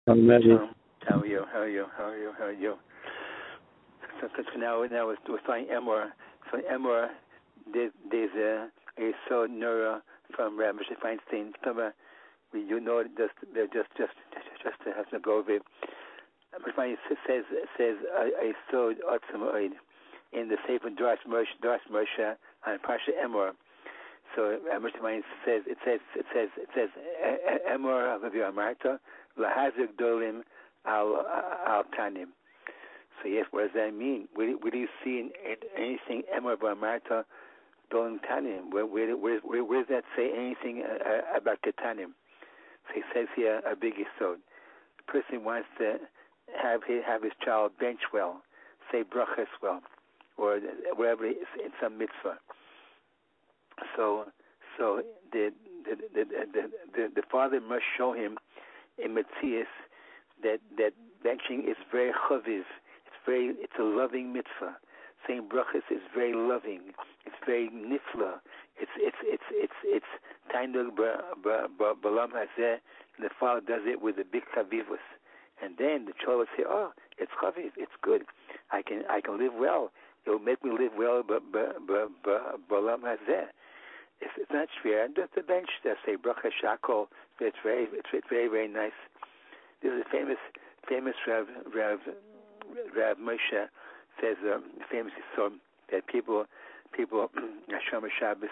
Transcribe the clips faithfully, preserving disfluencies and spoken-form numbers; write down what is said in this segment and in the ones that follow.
Um, how are you? How are you? How are you? How are you? So, cause now, now we're, we're starting Emor. So Emor, there's, there's a, a so Nura from Rabbi Moshe Feinstein. We, you know, just, just, just, just to have to go over it. Moshe Feinstein says, says a so Otzamoid in the Sefer Dras Moshe, Dras Moshe on Parsha Emor. So Moshe Feinstein says, it says, it says, it says, Emor of Amarta lahazik dolim al al tanim. So yes, what does that mean? Where, where do you see in, in anything Emor B'Amarta Dolim Tanim? Where, where, where, where, where does that say anything uh, about the Tanim? So he says here a big yisod. The person wants to have his, have his child bench well, say brachas well, or whatever it is in some mitzvah. So so the the the the, the, the father must show him in Matthias that that benching is very chaviv. Very, it's a loving mitzvah. Saying brachas is very loving. It's very nifla. It's it's it's it's it's tainug b'lam hazeh. And the father does it with a big chavivus, and then the child will say, "Oh, it's chaviv. It's good. I can I can live well. It'll make me live well, but b'lam hazeh." It's, it's not fair. And just the bench that say bracha shakol. It's very it's, it's very very nice. There's a famous famous Rav Rav. Rav Moshe says um, famously so that people people Shomer Shabbos,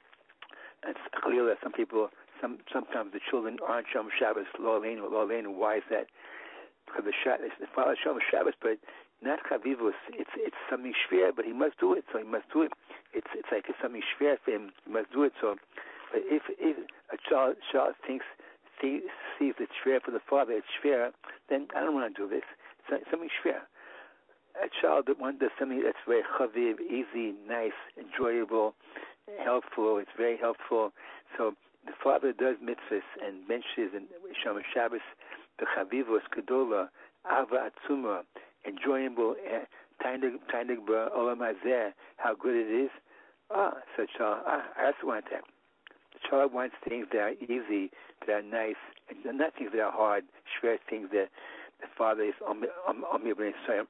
and it's clear that some people some sometimes the children aren't Shomer Shabbos. Lo Aleinu, Lo Aleinu. Why is that? Because the Shabbos, the father Shomer Shabbos, but not chavivus. It's it's something shver, but he must do it. So he must do it. It's it's like it's something shver for him. He must do it. So, but if if a child child thinks sees, sees it's shver for the father, it's shver, then I don't want to do this. It's something shver. A child that wants something that's very chaviv, easy, nice, enjoyable, helpful. It's very helpful. So the father does mitzvahs and benches and Shomer Shabbos, the chavivos, kedola, ava atzuma, enjoyable, tainig ba'olam hazeh, how good it is. Ah, so child, ah, I also want that. The child wants things that are easy, that are nice, and not things that are hard, shver things that the father is on me bring Israel.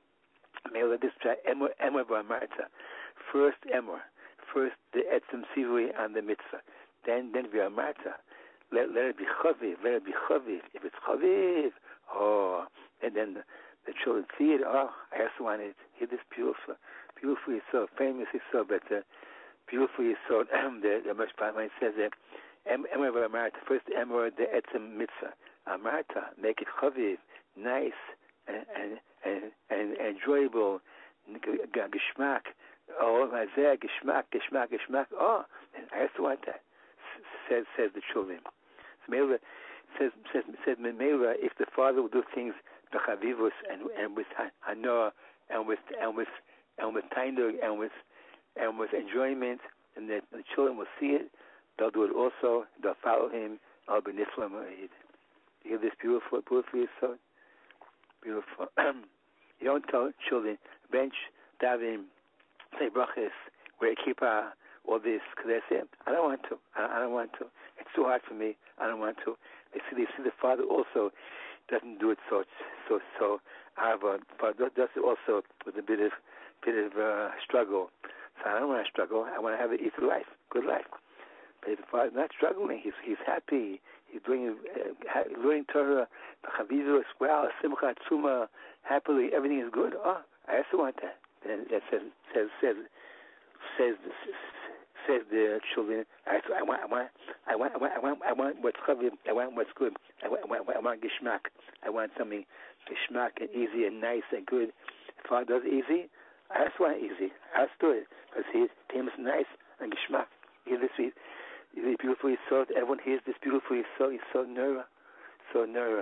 Mela this Emor Emor B'Amarta. First Emor, first the etzem sivui on the mitzvah. Then then B'Amarta. Let let it be chaviv. Let it be chaviv. If it's chaviv, oh, and then the, the children see it. Oh, I also want it. Hear this beautiful, beautiful is so famous is so, but uh, beautiful is so. the the Moshe says that Emor B'Amarta. First Emor the etzem mitzvah. Amarta, make it chaviv, nice and and, and, and enjoyable, geschmack. Oh, mazeh, geschmack, geschmack, geschmack. Oh, I also want that. Says says the children. So Meila says says says Meila, if the father will do things b'chavivus and and with hanoah and with and with and with tainug and with and with enjoyment, and that the children will see it, they'll do it also. They'll follow him. Al b'nifla ma'id. You hear this beautiful, beautiful yisod? Beautiful. You don't tell children, bench, davim, say brachas, wear a kippah, all this, because they say, I don't want to. I, I don't want to. It's too hard for me. I don't want to. They see, they see the father also doesn't do it so, so, so, however, but does it also with a bit of, bit of uh, struggle. So I don't want to struggle. I want to have an easy life, good life. But if the father's not struggling, he's he's happy. He's doing uh, learning Torah, Chavizu as well, Simcha Tzuma, happily. Everything is good. Oh, I also want that. Then that says says says says says the children. I, I want I want I want I want I want I want what's chaviv. I want what's good. I want I want, I want gishmak. I want something gishmak and easy and nice and good. If father does easy, I also want easy. I also do it because he's famous, nice and gishmak. Hear this sweet. The beautiful yisod. Everyone hears this beautiful yisod. He's so nera, so nera.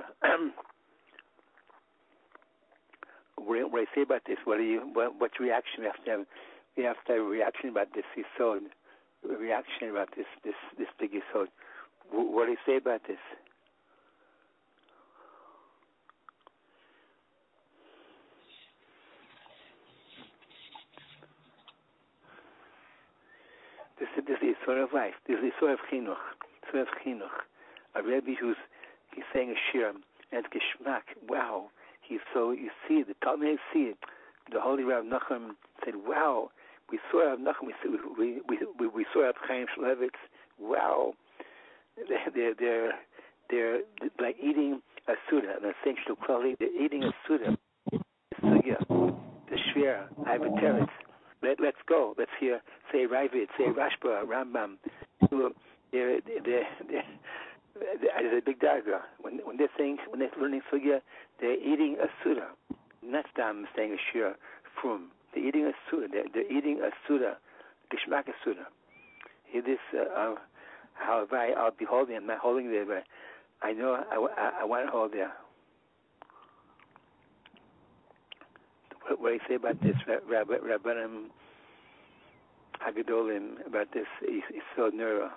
What do I say about this? What do you? What, what's reaction we have to have? We have to have a reaction about this yisod. A reaction about this this this big yisod. What do you say about this? This, this is the sort of life. This is the sort of chinuch. Sort of chinuch. A Rebbe who's he's saying a shir and Geschmack. Wow. He's so, you see, the Talmud see it. The Holy Rav Nachum said, wow, we saw Rav Nachum, we, we, we, we, we saw Rav Chaim Shmulevitz. Wow. They're, they're, they're, they're like eating a Suda, an essential quality. They're eating a Suda. Sugya, the Shver, Ivateretz. Let, let's go. Let's hear, say Ravid, say Rashba, Rambam. They're, they're, they're, there's a big diagram. When, when they're saying, when they're learning Sugya, they're eating a Suda. Not them saying a Shir from. They're eating a Suda. They're, they're eating a Suda. Geschmack a Suda. Hear this, uh, uh, how I, I'll be holding, I'm not holding there, but I know I, I, I want to hold there. What, what do you say about this, Rabbanim Hagadolim, about this Yisod Nura?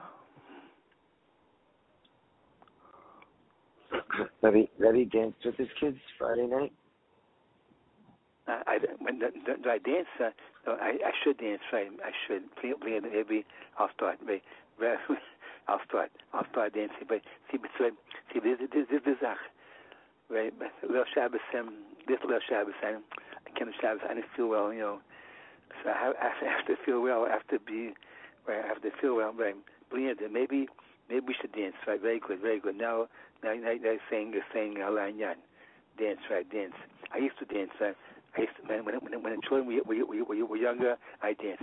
Rabbi, Rabbi danced with his kids Friday night? Uh, I, when, do, do I dance? Uh, no, I, I should dance, right? I should. Maybe I'll start. Maybe, I'll start. I'll start dancing. But see, but, see, this is this is right. Little Shabbos, um, this little Shabbos, I, I can't Shabbos. I didn't feel well, you know. So I have, I have to feel well. I have to be, right? I have to feel well, right? Maybe, maybe we should dance, right? Very good, very good. Now, now, now you're saying, you're saying, Alanyan, dance, right? Dance. I used to dance. Right? I used to, when when when, when the children were, were, were, were younger, I danced.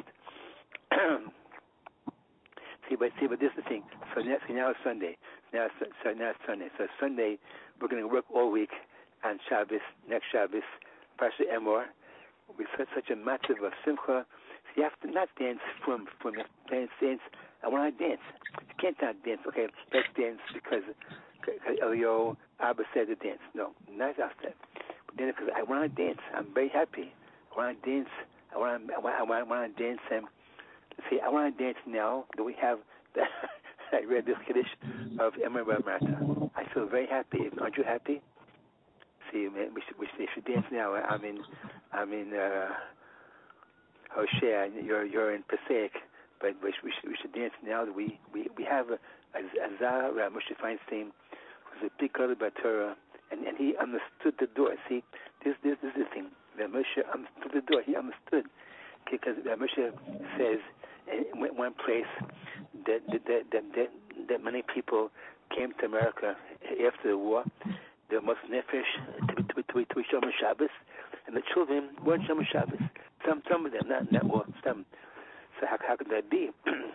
see, but see, but this is the thing. So now, see, now it's Sunday. Now, so now it's Sunday. So Sunday, we're going to work all week on Shabbos. Next Shabbos, Parsha Emor. We such such a massive of simcha. So you have to not dance from from dance dance. I want to dance. You can't not dance. Okay, let's dance because Elio Abba said to dance. No, not after. Then because I want to dance, I'm very happy. I want to dance. I want. I want. I want, I want to dance. And see, I want to dance now that we have. That I read this Kiddush of Emor Marta. I feel very happy. Aren't you happy? See, we should. We should, we should dance now. I'm in. I'm in. Uh, Hosea. You're. You're in Passaic. But we should, we should. We should dance now that we. We. We have a, a Zah Moshe Feinstein, who's a big girl about Torah. And, and he understood the door. See, this this, this is the thing. That Moshe understood the door. He understood. Because Moshe says in one place that that, that that that that many people came to America after the war. They must nefesh to be to be to be, to be Shomer Shabbos, and the children weren't Shomer Shabbos. Some some of them, not not all. Some. So how how could that be?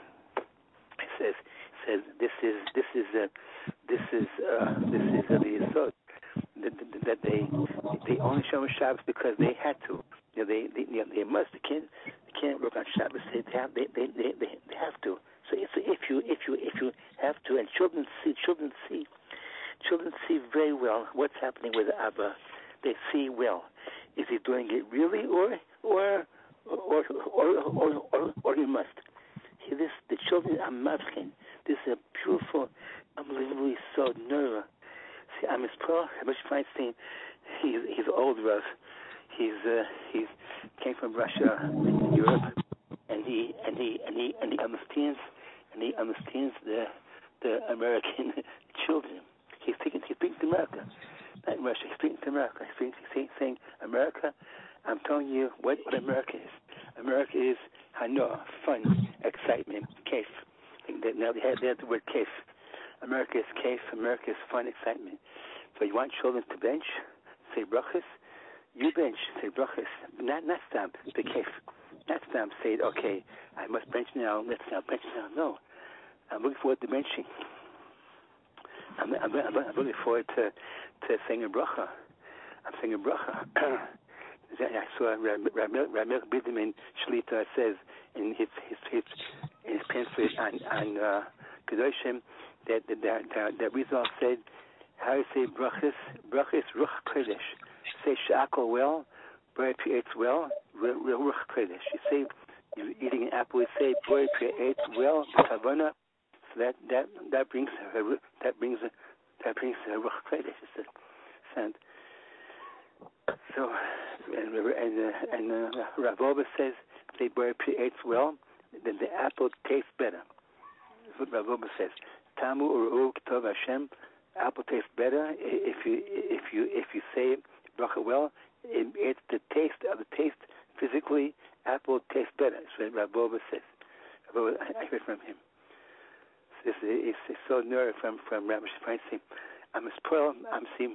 He says says this is this is uh, this is uh, this is uh, the Yisod. That, that, that they they only Shomer Shabbos because they had to. You know, they they you know, they must. They can't they can't work on Shabbos. They have they they, they, they, they have to. So if if you if you if you have to, and children see children see children see very well what's happening with Abba. They see well. Is he doing it really, or or or or or or, or he must? He, this the children are mavkin. This is a beautiful, unbelievably so nerve. See, I'm his pro. Moshe Feinstein, he's he's old Rav. He's uh, he's came from Russia, Europe, and he and he and he and he understands and he understands the the American children. He's speaking he's speaking to America, not in Russia. He's speaking to America. He's speaking, he's saying America. I'm telling you what, what America is. America is hano, fun, excitement, kef. Now they have, they have the word kef. America is kef. America is fun, excitement. So you want children to bench, say brachas. You bench, say brachas. Not not stamp the kef. Not stamp. Say okay. I must bench now. Let's now bench now. No, I'm looking forward to benching. I'm I'm, I'm, I'm looking forward to to singing bracha. I'm singing bracha. I saw Ramel Biderman Shlita says in his his his in his pamphlet on on uh, Kedoshim that that that, that Rizal said how you say brachas brachas ruch kodesh. Say shakol well, boy creates well, ruch kodesh. You say you're eating an apple. You say boy creates well, kavana. So that that that brings that brings that brings ruch kodesh. It's a sound. So, and and, uh, and uh, Rav Ober says the boy creates well, then the apple tastes better. That's what Rav Ober says. Tamu u'ru'u k'tov Hashem apple tastes better if you if you if you say bracha well. It, it's the taste of the taste physically. Apple tastes better. That's what Rabbi says. Rabbi, I heard from him. This is it's so nerve from from Rabbi Feinstein. I'm a spoil. I'm seeing.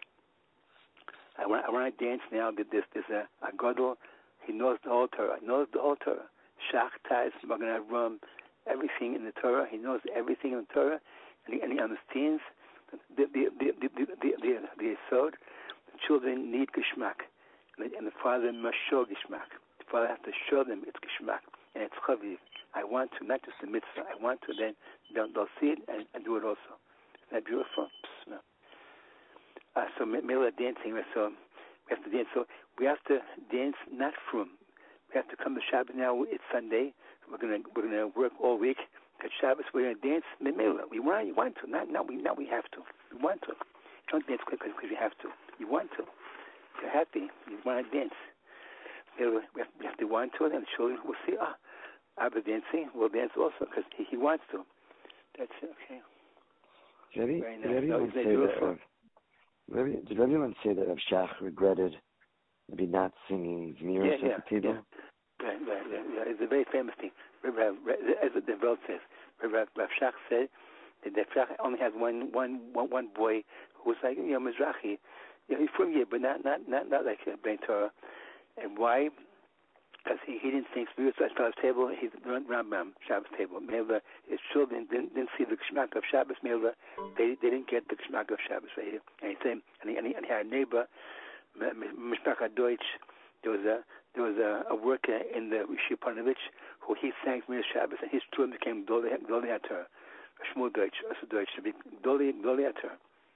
I want I want to dance now. There's there's a, a gadol. He knows the whole Torah. He knows the whole Torah. Shach, Taz, Magen Avraham, everything in the Torah. He knows everything in the Torah, and he, and he understands the the the the the the, the, the Yesod. The children need Geshmak, and the, and the father must show Geshmak. The father has to show them it's Geshmak, and it's Chaviv. I want to, not just the mitzvah. I want to. Then they'll, they'll see it and, and do it also. Isn't that beautiful? No. Uh, so Mila dancing. So we have to dance. So we have to dance not from. We have to come to Shabbat now. It's Sunday. We're gonna we're gonna work all week. At Shabbos we're gonna dance. Mila. We want you want to. Not now we now we have to. We want to. You don't dance quickly because you have to. You want to. You're happy. You want to dance. Mila, we have, we have to want to, and the children will see. Ah. Abba dancing will dance also because he, he wants to. That's it, okay. Did, Very nice. did everyone no, say that? Rav, did, did everyone say that Rav Shach regretted maybe not singing Zmiros yeah, yeah, at the table? Yeah. Right, right, yeah, yeah. It's a very famous thing. Rav, as the Welt says, Rav, Rav Shach said that Rav Shach only has one, one, one, one boy who's like you know Mizrahi. You know, he's from here, but not not not not like Ben Torah. And why? Because he, he didn't sing Zmiros at Shabbos table. He's Rambam Shabbos table. Melva, his children didn't, didn't see the Geshmak of Shabbos. Melva, they they didn't get the Geshmak of Shabbos right here. And he said, and he, and he, and he had a neighbor, Mishpacha Deutsch. There was a there was a, a worker in the Rishi Panovich who he sang Zmiros Shabbos, and his children became Gdolei Ator, Shmuel Deutsch, also Deutsch, to be Gdolei Ator.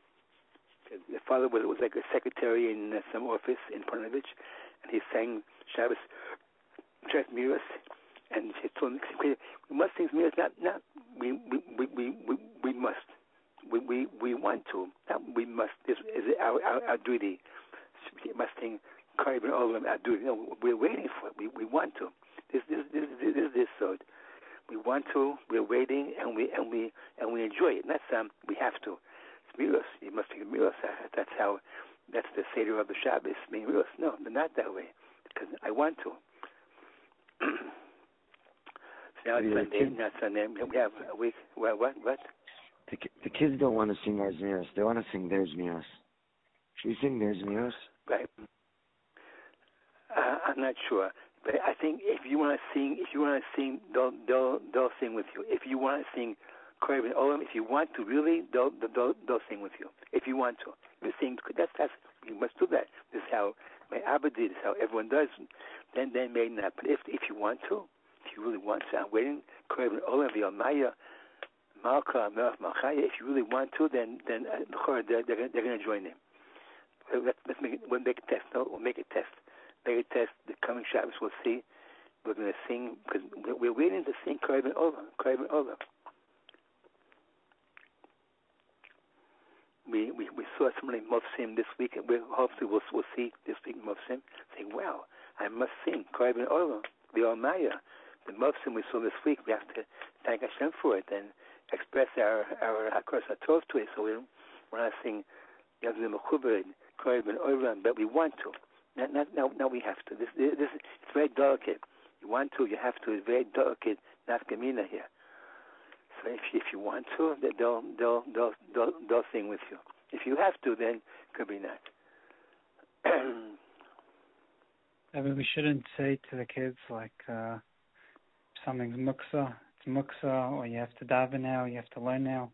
The father was was like a secretary in uh, some office in Panovich, and he sang Shabbos. Just Miras, and she told me we must sing Miras. Not, not we, we, we, we, we, we must. We, we, we want to. Not we must. This is our, our, our duty. We must sing Karib and Olam. Our duty. No, we're waiting for it. We, we want to. This, this, this, this, this, this. So we want to. We're waiting, and we, and we, and we enjoy it. That's um, we have to. It's Miras. You must sing Miras. That's how. That's the Seder of the Shabbos. Miras. No, not that way. Because I want to. So now it's Sunday, not Sunday. We have a week. Well, what? What? The, the kids don't want to sing our Zmiros. They want to sing their Zmiros. Should we sing their Zmiros? Right. Uh, I'm not sure, but I think if you want to sing, if you want to sing, they'll they'll they'll sing with you. If you want to sing Korban Olam, if you want to really, they'll they'll they'll sing with you. If you want to, if you sing, that's that's you must do that. This is how my Abba did. This is how everyone does. Then then maybe not. But if if you want to, if you really want to, I'm waiting. Korban Olam v'Yomaya Malka Melach Malchaya. If you really want to, then then uh, they're they're, they're going to join in. Let's, let's make it. We'll make a test. No, we'll make a test. Make a test. The coming Shabbos, we'll see. We're going to sing because we're waiting to sing Korban Olam. Korban Olam. We, we we saw somebody Mofsim this week, and we hopefully we'll we'll see this week Mofsim saying, "Wow, I must sing Korban Olam, the Almaya." The Mofsim we saw this week, we have to thank Hashem for it and express our our Hakos Hatov to it. So we want to sing Yavzim Mechubed, Korban Olam, but we want to. Not, not, now, now we have to. This, this, this, it's very delicate. You want to, you have to. It's very delicate. Nafkamina here. So if if you want to, they'll they'll they'll they'll, they'll sing with you. If you have to, then it could be not. I mean, we shouldn't say to the kids like uh, something's muksa, it's muksa, or you have to daven now, you have to learn now.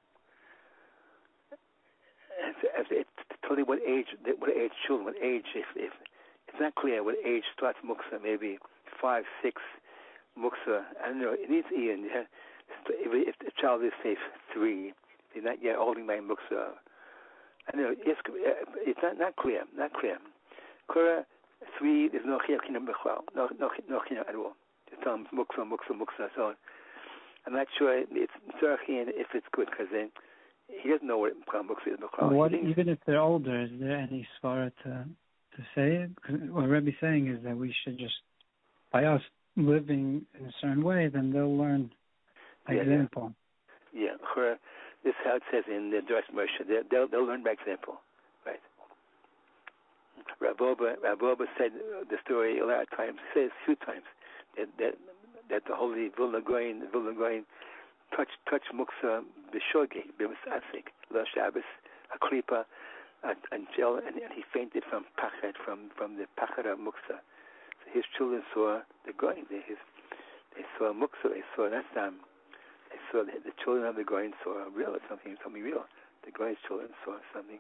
It's, it's totally what age, what age children, what age. If if it's not clear what age starts muksa, maybe five, six, muksa. I don't know. It needs Ian. Yeah. If, if the child is say three, they're not yet holding my muksa. I don't know. It's, it's not not clear. Not clear. Kura three. There's no chiyah kinam b'chal. No no no chiyah at all. It's um muksa muksa muksa. So I'm not sure it's tzarchian if it's good because then he doesn't know what muksa is b'chal. What even if they're older, is there any svara to to say it? What Rebbe's saying is that we should just, by us living in a certain way, then they'll learn. Yeah, example. Yeah, yeah. this is how it says in the Doris Moshe. They'll, they'll, they'll learn by example, right? Raboba, Raboba said the story a lot of times, says a few times, that that, that the holy Vilna Goyen, Vilna Goyen touched touched Muksa b'shogeg, b'misasik, lo Shabbos, a klipa, a gel, and, and he fainted from pachad, from from the pachad of Muksa. So his children saw the Goyen. They, his, they saw Muksa. They saw that time. They saw the, the children of the Goyen saw real something, something real. The Goyen's children saw something.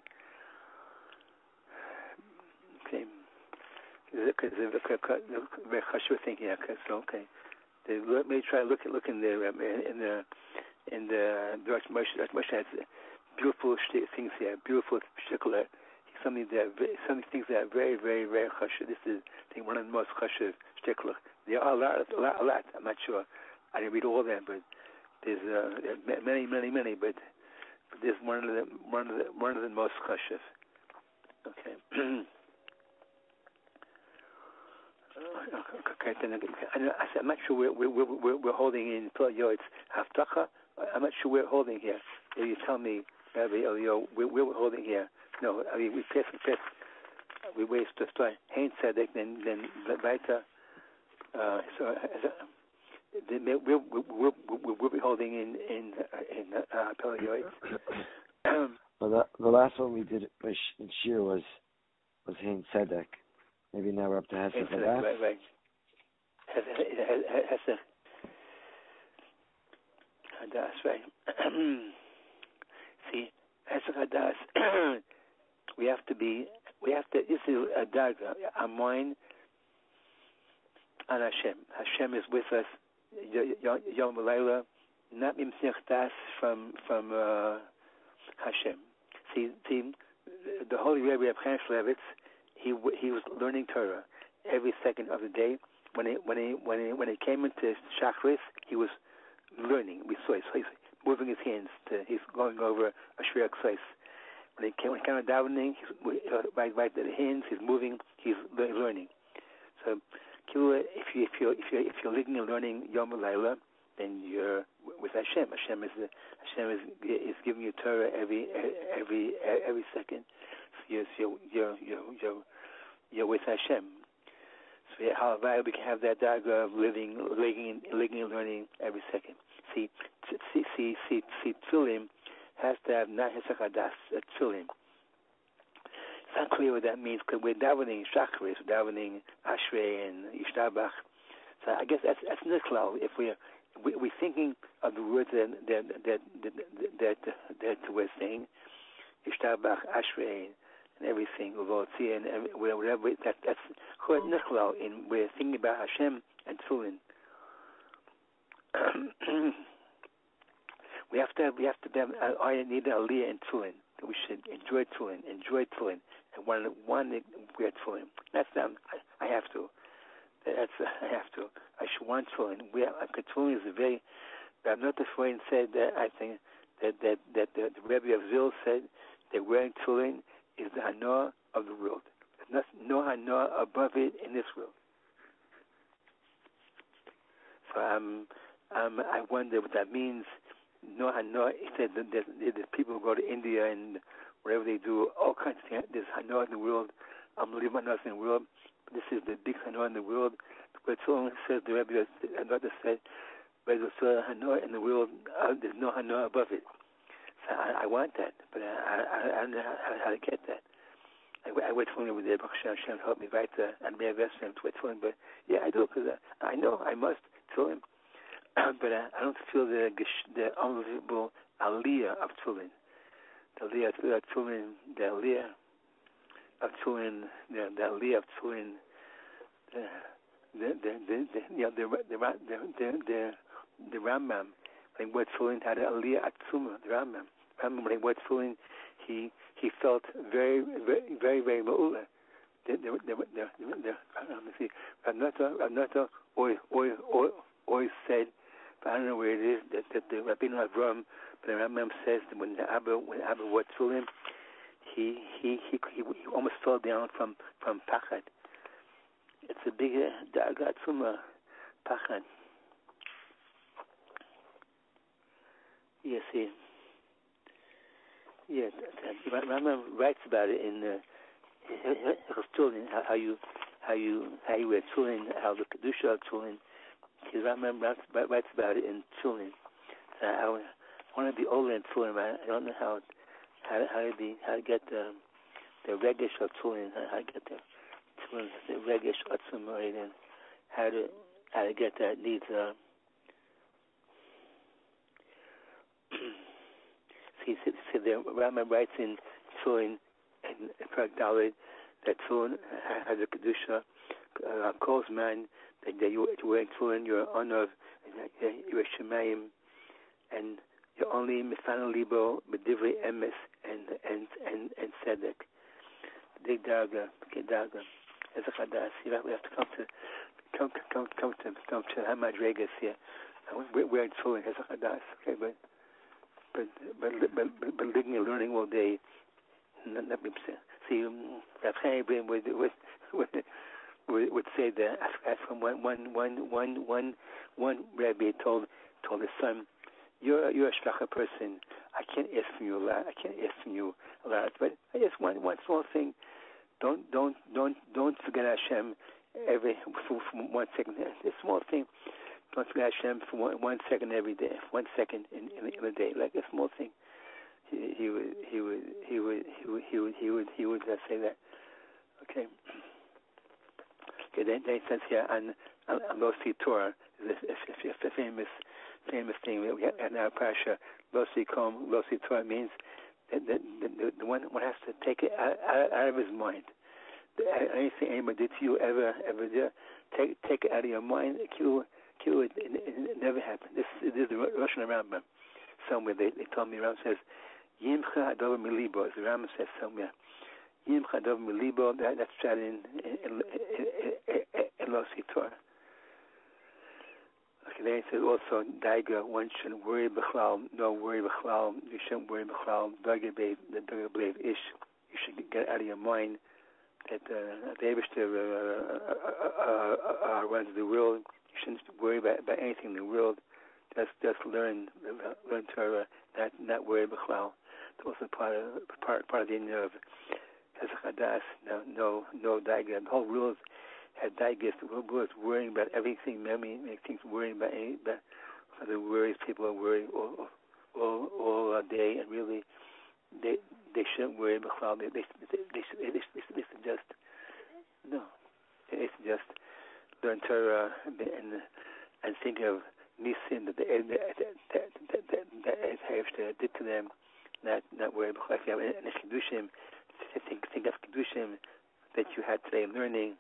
Okay. Because very chashuv thinking. So okay. They let me try to look at look in the um, in the in the Doris Moshe. Doris Moshe has beautiful things here, beautiful shikler. Something that some things that are very very very chashuv. This is I think one of the most chashuv shikler. There are a lot, a lot, a lot. I'm not sure. I didn't read all of them, but there's uh, many, many, many. But, but there's one of the one of the one of the most chashuv. Okay. Okay, then I'm not sure we're we're we're, we're holding in Yoetz Haftacha. I'm not sure we're holding here. If you tell me, Rabbi Elio, we're, we're holding here. No, I mean we pass pass. We waste to start Hein Tzedek, then then weiter. Uh, so then we'll we'll we'll be holding in in in uh, Yoetz. Well, the, the last one we did in Shir was was Hein Tzedek. Maybe now we're up to Hesed Hadas. Right, right. Hesed Hadas, right. See, Hesed Hadas, we have to be, we have to, this is a darga, our mind on Hashem. Hashem is with us, Yom V'Layla, not Mimsech Das from, from uh, Hashem. See, see, the Holy Rebbe of Chaim Shulevitz, He he was learning Torah every second of the day. When he when he when he when he came into Shachris, he was learning. We saw he's moving his hands. To, he's going over a Shriya Ksais. When he came when he came to davening, he's right right to the hands. He's moving. He's learning. So, if you if you if you if you're living and learning Yom V'Layla, then you're with Hashem. Hashem is the, Hashem is is giving you Torah every every every second. So you're you're you're you're, you're You're with Hashem. So how we can have that diagram of living, living, living, and learning every second. See, see, see, see, see. Tzulim has to have not Hesed Hadas. Tzulim. It's not clear what that means because we're davening Shachris, we're davening Ashrei and Yishtabach. So I guess that's that's niklal. If we're we, we're thinking of the words that that that that, that, that we're saying, Yishtabach, Ashrei, and everything, and whatever, that, that's Chod Nichlal, in we're thinking about Hashem and Tefillin. we have to have, we have to have, I need an Aliyah in Tefillin. We should enjoy Tefillin, enjoy Tefillin, and one, one wear Tefillin. That's not, I, I have to. That's, uh, I have to. I should want Tefillin. We have, Tefillin is a very, Rav Nota Freund said that, I think, that, that, that the, the Rebbe of Zil said that wearing Tefillin is the hanoah of the world. There's no hanoah above it in this world. So um, um, I wonder what that means. No hanoah. He said that there's, there's people who go to India and whatever they do, all kinds of things. There's hanoah in the world. Unbelievable hanoah in the world. This is the big hanoah in the world. But someone says, the Rebbe, another said, there's a hanoah in the world. Uh, there's no hanoah above it. So I, I want that, but I, I, I don't know how, how to get that. I, I wait for him with the Baruch Hashem help me write the and may invest him to wait for him. But yeah, I do because I, I know I must tell him. But I, I don't feel the the unbelievable aliyah of Tefillin, the aliyah of Tefillin, the aliyah of Tefillin, the the aliyah of Tefillin, the the the the the you know, the the the the the Rambam. When he went Tefillin had an aliyah atzuma, the Rambam. Rambam, when he went Tefillin, he he felt very, very, very, very ma'ula. The, the, the, the, the, let me see. Rav Nota, Rav Nota, always, always, always said, but I don't know where it is, that, that the Rabbeinu Avram, but the Rambam says that when the Abba, when the Abba went Tefillin, he, he, he, he, he almost fell down from, from pachad. It's a big da'aga atzuma, pachad. You see, yeah, Rambam writes about it in the Tefillin, how, how you how you how you wear tefillin, how the kedusha of tefillin. Rambam writes, writes about it in tefillin. So how one of the older in tefillin, I don't know how how how to be how to get the the regesh of tefillin, how to get the tefillin, the regesh atzum right, and how to how to get that needs. Uh, see, see, see, the Rambam writes in tefillin and Perek Dalet that tefillin has a kedusha. Uh, calls man that, that you are wearing tefillin, you're honor, you're shemayim, and you're only mifana libo, b'divrei emes, and and and and tzedek. Big darga, big darga. As a chadas, you have, we have to come to come come come to come to Hamad Regas here. We're wearing tefillin as a chadas, okay, but but but but but, but living and learning all day. Let me see. Rav Chaim would would would would say that as from one one one one one one rabbi told told his son, "You're you're a shvacha person. I can't ask from you a lot. I can't ask from you a lot. But I just want one small thing. Don't don't don't don't forget Hashem every for, for one second. This small thing. Don't forget Hashem for one, one second every day. One second in, in in a day. Like a small thing." He, he would he would he would he would he would he would he would uh, say that. Okay. Okay. Then, then it says here on on Lo Torah, the famous famous thing that we have in our parsha. Lo Kom Lo Torah means that the, the, the one one has to take it out, out of his mind. Anything anybody did to you ever ever did, take take it out of your mind. Kill kill it. It, it never happened. This, this is the Russian Rambam. Somewhere they they told me Rambam says. Yimcha Adov Milibo, as the Rambam says somewhere. Yimcha Adov Milibo, that, that's said in in, in, in Lo Torah. Okay, then it says also, Daiga, one shouldn't worry b'chlal, no worry b'chlal, you shouldn't worry b'chlal, Daiga B'lev, the Daiga B'lev Ish, you should get out of your mind that uh, the Eibishter uh, uh, uh, uh, uh, runs the world. You shouldn't worry about, about anything in the world. Just just learn learn Torah, not not worry b'chlal. It's also part of part part of the inner of Hezach Hadas. No no no daiga. The whole world had daigas. The whole world is worrying about everything. Memory make things worrying about any about the worries people are worrying all all all day, and really they they shouldn't worry b'chlal. They they they they should they, they, they should just no. They should just learn Torah and and think of Nisim that the that that that that that did to them. Not not worry about if you have any kedushin, think think of kedushin that you had today in learning.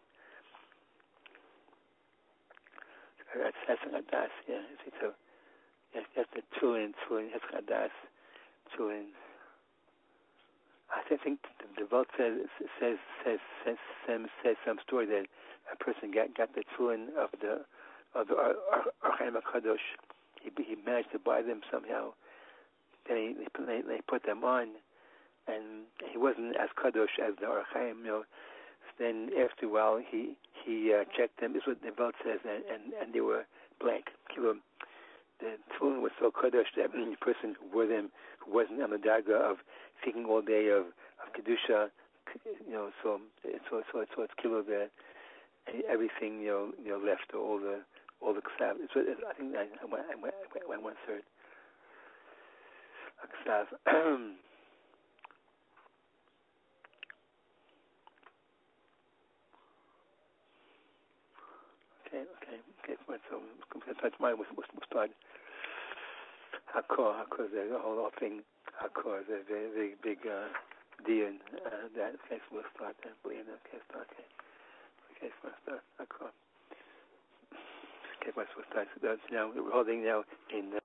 That's that's a das, yeah. So yes, that's the tefillin, tefillin, that's a das, tefillin. I think the, the Velt says says says says says, says some story that a person got got the tefillin of the of the Archaim HaKadosh. He he managed to buy them somehow. Then he, they, they put them on, and he wasn't as kadosh as the Archaim, you know. So then after a while, he he uh, checked them. This is what the Velt says, and, and, and they were blank. The tefillin was so kadosh that the person who wore them, who wasn't on the daga of thinking all day of, of kedusha, you know. So so so so it's kilo the everything, you know, you know, left all the all the ksav. It's, I think I, I went I went, I went one third. Ksav. Okay, okay, okay. So that's mine. Was was start. Hakor, Hakor, the whole thing. Hakor, the very very big uh, deal. Uh, that case will start. I believe that case start. Okay, okay, so start. Hakor. Okay, so start. So that's now we're holding now in. Uh,